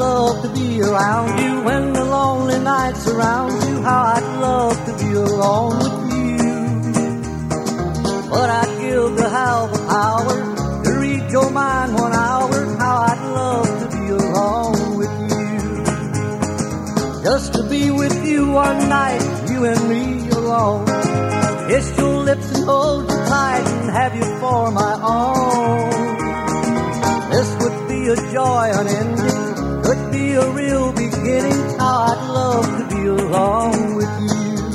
love to be around you when the lonely nights surround you. How I'd love to be alone with you. But I'd give to have the power to read your mind 1 hour. How I'd love to be alone with you. Just to be with you one night, you and me alone. Kiss your lips and hold you tight and have you for my own. This would be a joy unending, could be a real beginning. How I'd love to be alone with you.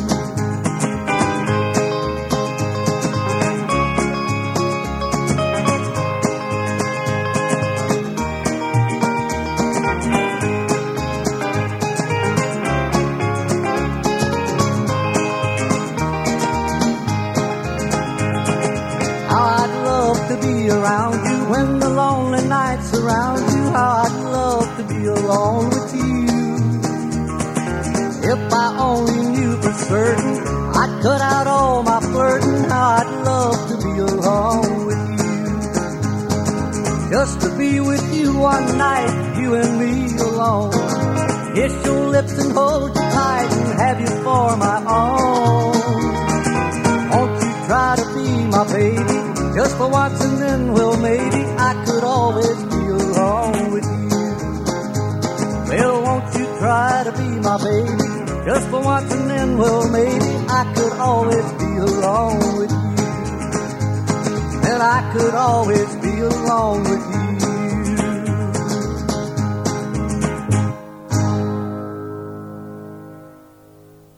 To be around you when the lonely nights surround you. How I'd love to be alone with you. If I only knew for certain, I'd cut out all my flirting. How I'd love to be alone with you. Just to be with you one night, you and me alone. Kiss your lips and hold you tight and have you for my own. Won't you try to be my baby? Just for once and then, well, maybe I could always be alone with you. Well, won't you try to be my baby? Just for once and then, well, maybe I could always be alone with you. And I could always be alone with you.